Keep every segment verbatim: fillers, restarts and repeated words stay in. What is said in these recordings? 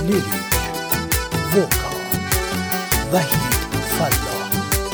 لیریک ووکال وحید فلاح.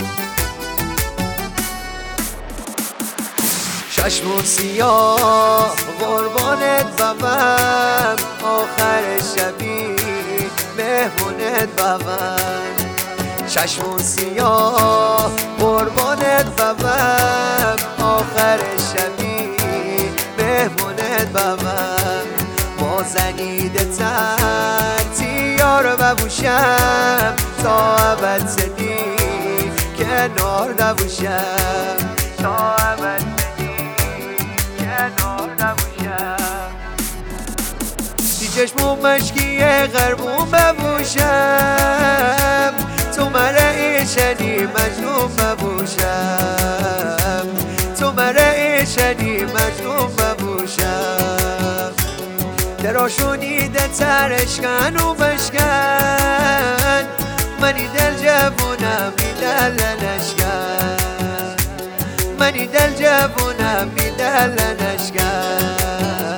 چشم سیاه قربانت بمم، آخر شبی مهمونت بمم. چشم سیاه قربانت بمم، آخر شبی مهمونت بمم. با زنیده تر یار ببوشم، تا ابد سنی کنار نبوشم، تا ابد سنی کنار نبوشم. دی چشمون مشکی غربون ببوشم، تو مرعشنی مجنون ببوشم، تو مرعشنی مجنون ببوشم. دراشونیده تر اشکن و بشکن، منی دل جوونم بی دل نشکن، منی دل جوونم بی دل نشکن.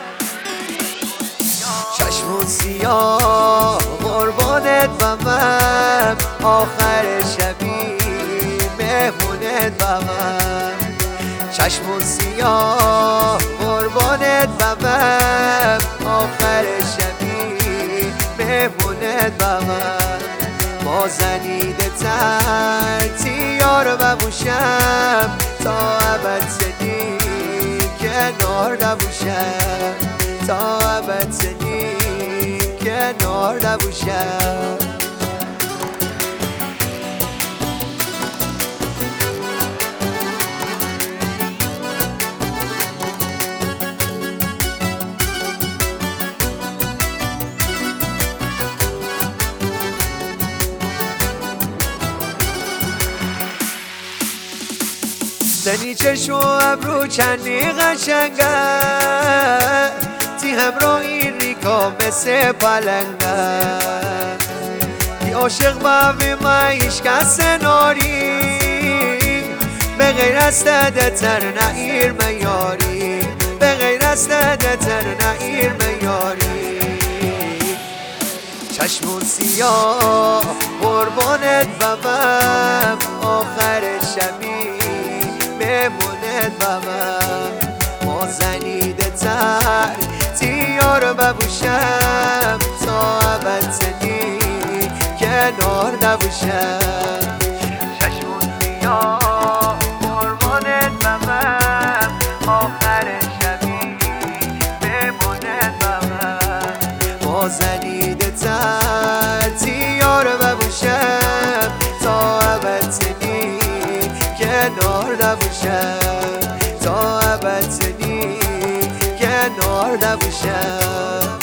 چشمون سیاه قربانت بمم، آخر شبی مهمونت بمم. چشمون سیاه قربانت بمم، آخر شبی مهمونت بمم. با زنیده تر تیار ببوشم، تا ابد سنی کنار نبوشم، تا ابد سنی کنار نبوشم. زنی چشم و ابرو چندی قشنگه، تی همراهی ریکا مثل پلنگه. دی عاشق باوی ما هیچ کس ناری، به غیر از تر نهیر میاری، به غیر از تر نهیر میاری. چشمون سیاه قربانت بمم، آخر شبی مهمونت بمم. ما زنیده تر تیار ببوشم، تا ابد سنی کنار نبوشم. چشمون سیاه قربانت بمم، آخر شبی مهمونت بمم. ما زنیده تر تیار ببوشم، تا ابد سنی کنار نبوشم، تا ابد سنی کنار نبوشم.